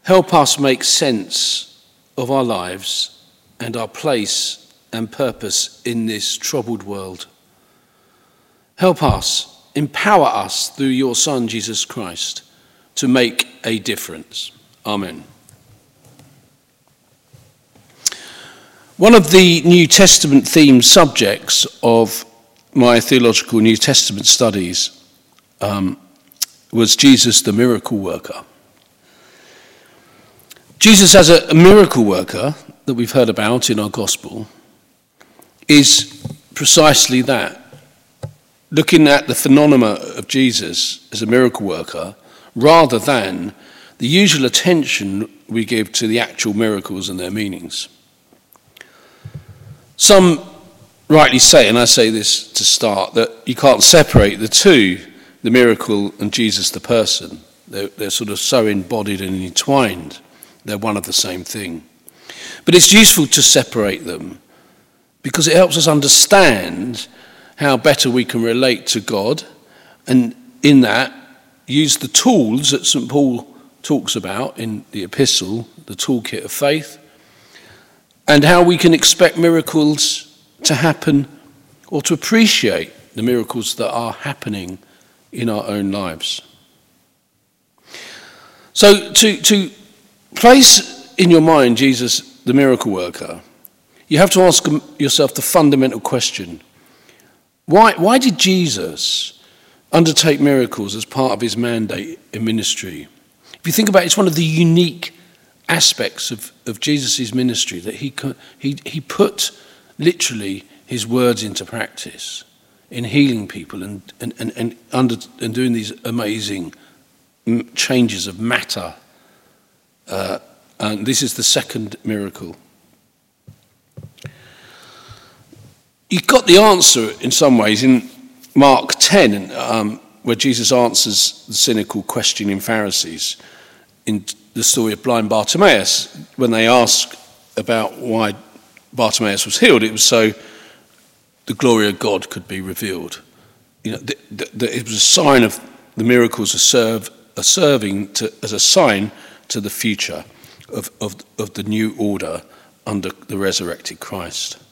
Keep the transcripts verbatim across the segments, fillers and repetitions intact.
Help us make sense of our lives and our place and purpose in this troubled world. Help us, empower us through your Son, Jesus Christ, to make a difference. Amen. One of the New Testament themed subjects of my theological New Testament studies um, was Jesus the miracle worker. Jesus as a, a miracle worker that we've heard about in our gospel is precisely that. Looking at the phenomena of Jesus as a miracle worker rather than the usual attention we give to the actual miracles and their meanings. Some rightly say, and I say this to start, that you can't separate the two, the miracle and Jesus the person. They're, they're sort of so embodied and entwined. They're one of the same thing. But it's useful to separate them because it helps us understand how better we can relate to God, and in that use the tools that Saint Paul talks about in the epistle, the toolkit of faith, and how we can expect miracles to happen or to appreciate the miracles that are happening in our own lives. So to, to place in your mind Jesus, the miracle worker, you have to ask yourself the fundamental question. Why, why did Jesus undertake miracles as part of his mandate in ministry? If you think about it, it's one of the unique aspects of, of Jesus' ministry that he, he, he put literally his words into practice in healing people and, and, and, and, under, and doing these amazing changes of matter. Uh, and this is the second miracle. You got the answer in some ways in Mark ten, um, where Jesus answers the cynical questioning Pharisees in the story of blind Bartimaeus. When they ask about why Bartimaeus was healed, it was so the glory of God could be revealed. You know, the, the, the, it was a sign of the miracles are, serve, are serving to, as a sign to the future of, of, of the new order under the resurrected Christ.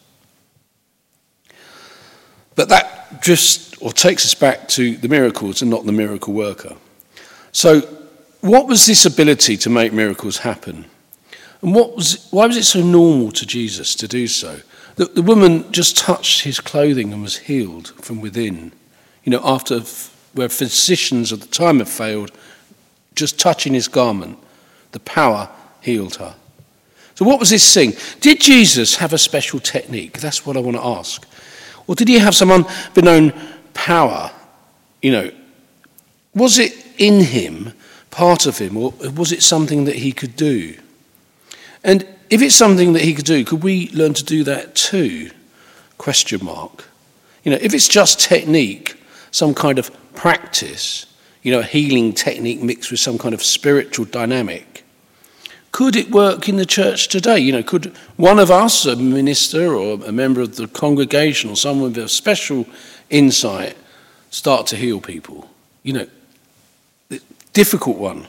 But that drifts or takes us back to the miracles and not the miracle worker. So what was this ability to make miracles happen? And what was why was it so normal to Jesus to do so? The, the woman just touched his clothing and was healed from within. You know, after where physicians at the time had failed, just touching his garment, the power healed her. So what was this thing? Did Jesus have a special technique? That's what I want to ask. Or did he have some unbeknown power? You know, was it in him, part of him, or was it something that he could do? And if it's something that he could do, could we learn to do that too? Question mark. You know, if it's just technique, some kind of practice, you know, a healing technique mixed with some kind of spiritual dynamic, could it work in the church today? You know, could one of us, a minister or a member of the congregation or someone with a special insight, start to heal people? You know, difficult one.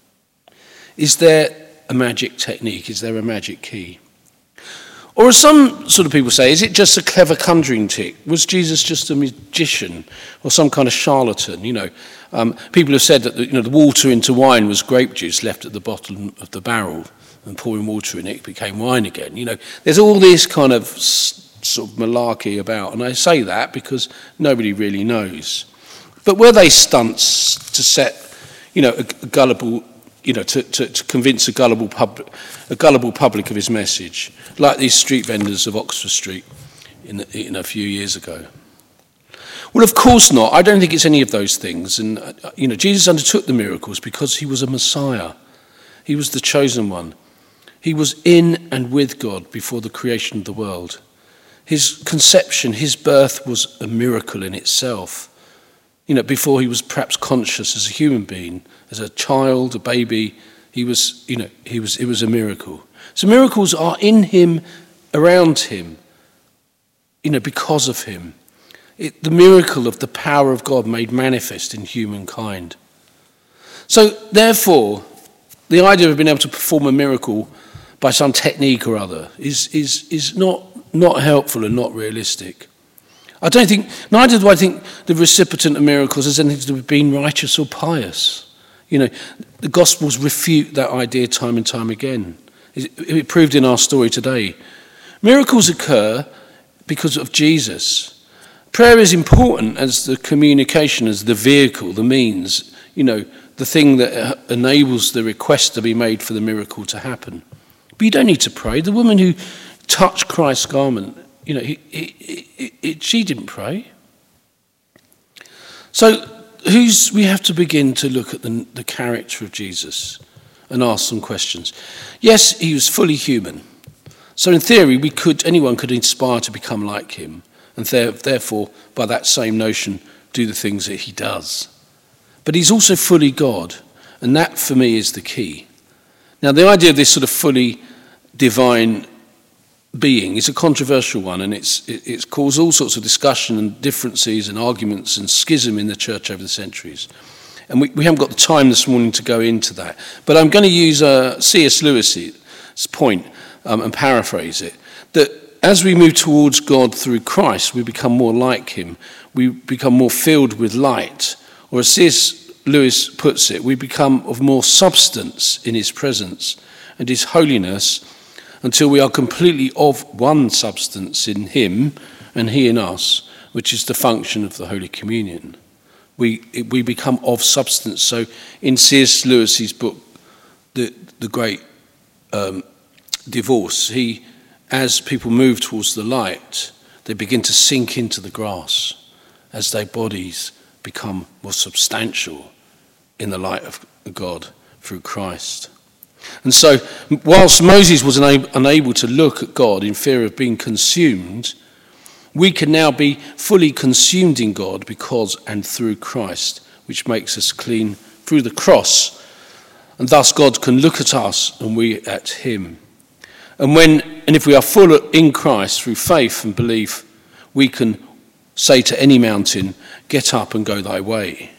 Is there a magic technique? Is there a magic key? Or as some sort of people say, is it just a clever conjuring trick? Was Jesus just a magician or some kind of charlatan? You know, um, people have said that the, you know the water into wine was grape juice left at the bottom of the barrel, and pouring water in it became wine again. You know, there's all this kind of s- sort of malarkey about, and I say that because nobody really knows. But were they stunts to set, you know, a, a gullible, you know, to, to, to convince a gullible public, a gullible public of his message, like these street vendors of Oxford Street in, in a few years ago? Well, of course not. I don't think it's any of those things. And, uh, you know, Jesus undertook the miracles because he was a Messiah. He was the chosen one. He was in and with God before the creation of the world. His conception, his birth was a miracle in itself. You know, before he was perhaps conscious as a human being, as a child, a baby, he was, you know, he was, it was a miracle. So miracles are in him, around him, you know, because of him. It, the miracle of the power of God made manifest in humankind. So, therefore, the idea of being able to perform a miracle by some technique or other is, is, is not, not helpful and not realistic. I don't think, neither do I think the recipient of miracles has anything to do with being righteous or pious. You know, the Gospels refute that idea time and time again. It, it proved in our story today. Miracles occur because of Jesus. Prayer is important as the communication, as the vehicle, the means, you know, the thing that enables the request to be made for the miracle to happen. But you don't need to pray. The woman who touched Christ's garment, you know, he, he, he, he, she didn't pray. So who's, we have to begin to look at the, the character of Jesus and ask some questions. Yes, he was fully human. So in theory, we could, anyone could inspire to become like him, and therefore, by that same notion, do the things that he does. But he's also fully God, and that for me is the key. Now, the idea of this sort of fully divine being is a controversial one, and it's it, it's caused all sorts of discussion and differences and arguments and schism in the church over the centuries. And we, we haven't got the time this morning to go into that. But I'm going to use uh, C S Lewis's point um, and paraphrase it, that as we move towards God through Christ, we become more like him. We become more filled with light. Or as C S Lewis puts it, we become of more substance in his presence and his holiness until we are completely of one substance in him and he in us, which is the function of the Holy Communion. We we become of substance. So in C S Lewis's book, The, the Great um, Divorce, he, as people move towards the light, they begin to sink into the grass as their bodies become more substantial in the light of God through Christ. And so, whilst Moses was unable, unable to look at God in fear of being consumed, we can now be fully consumed in God because and through Christ, which makes us clean through the cross. And thus God can look at us and we at him. And when and if we are full in Christ through faith and belief, we can say to any mountain, get up and go thy way.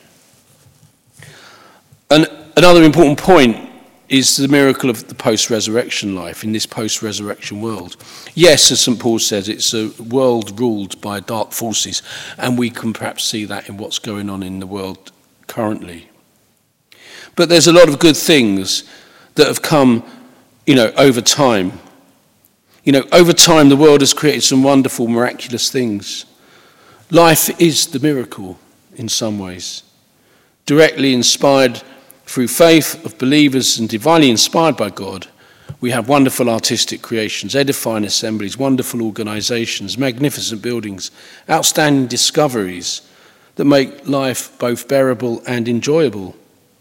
And another important point is the miracle of the post-resurrection life in this post-resurrection world. Yes, as Saint Paul says, it's a world ruled by dark forces, and we can perhaps see that in what's going on in the world currently. But there's a lot of good things that have come, you know, over time. You know, over time the world has created some wonderful, miraculous things. Life is the miracle in some ways. Directly inspired through faith of believers and divinely inspired by God, we have wonderful artistic creations, edifying assemblies, wonderful organisations, magnificent buildings, outstanding discoveries that make life both bearable and enjoyable.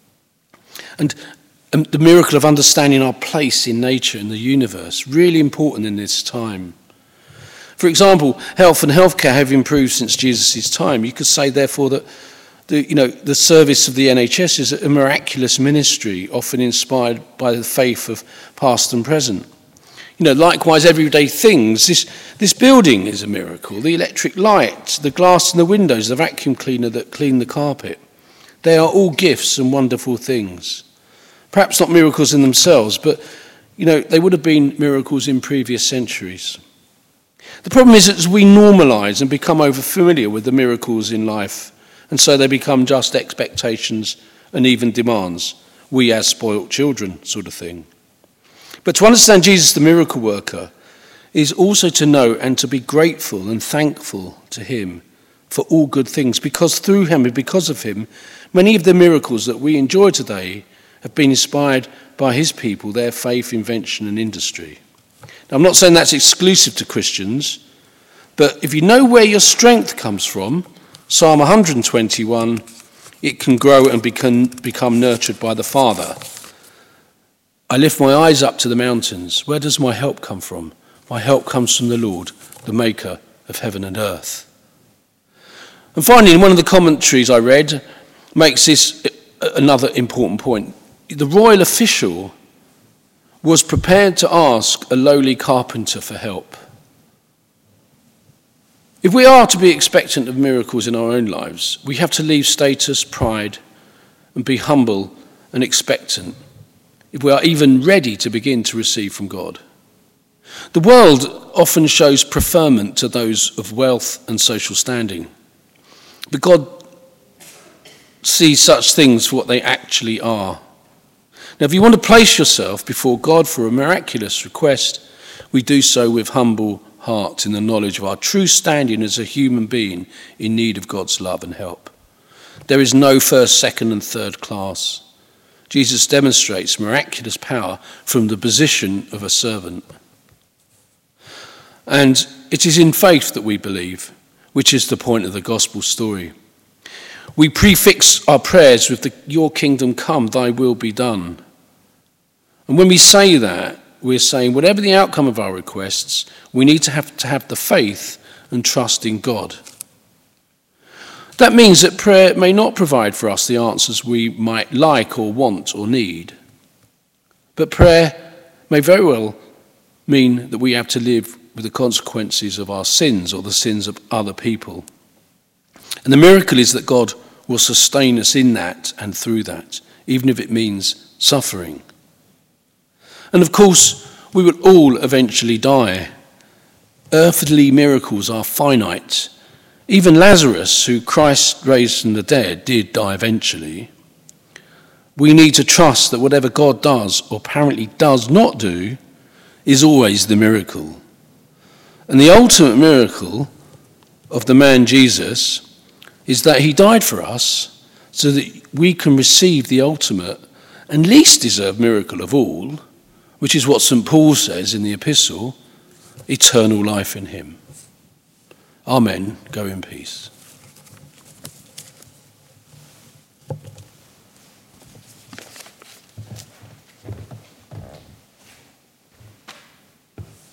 And And the miracle of understanding our place in nature and the universe, really important in this time. For example, health and healthcare have improved since Jesus' time. You could say, therefore, that the, you know, the service of the N H S is a miraculous ministry, often inspired by the faith of past and present. You know, likewise, everyday things. This, this building is a miracle. The electric light, the glass in the windows, the vacuum cleaner that cleaned the carpet. They are all gifts and wonderful things. Perhaps not miracles in themselves, but, you know, they would have been miracles in previous centuries. The problem is that as we normalise and become over-familiar with the miracles in life, and so they become just expectations and even demands, we as spoilt children sort of thing. But to understand Jesus, the miracle worker, is also to know and to be grateful and thankful to him for all good things, because through him and because of him, many of the miracles that we enjoy today have been inspired by his people, their faith, invention and industry. Now, I'm not saying that's exclusive to Christians, but if you know where your strength comes from, Psalm one hundred twenty-one, it can grow and become, become nurtured by the Father. I lift my eyes up to the mountains. Where does my help come from? My help comes from the Lord, the maker of heaven and earth. And finally, in one of the commentaries I read, makes this another important point. The royal official was prepared to ask a lowly carpenter for help. If we are to be expectant of miracles in our own lives, we have to leave status, pride, and be humble and expectant. if we are even ready to begin to receive from God. The world often shows preferment to those of wealth and social standing, but God sees such things for what they actually are. Now, if you want to place yourself before God for a miraculous request, we do so with humble hearts in the knowledge of our true standing as a human being in need of God's love and help. There is no first, second, and third class. Jesus demonstrates miraculous power from the position of a servant. And it is in faith that we believe, which is the point of the gospel story. We prefix our prayers with the, your kingdom come, thy will be done. And when we say that, we're saying whatever the outcome of our requests, we need to have to have the faith and trust in God. That means that prayer may not provide for us the answers we might like or want or need. But prayer may very well mean that we have to live with the consequences of our sins or the sins of other people. And the miracle is that God will sustain us in that and through that, even if it means suffering. And of course, we will all eventually die. Earthly miracles are finite. Even Lazarus, who Christ raised from the dead, did die eventually. We need to trust that whatever God does or apparently does not do is always the miracle. And the ultimate miracle of the man Jesus is that he died for us so that we can receive the ultimate and least deserved miracle of all, which is what Saint Paul says in the epistle, eternal life in him. Amen. Go in peace.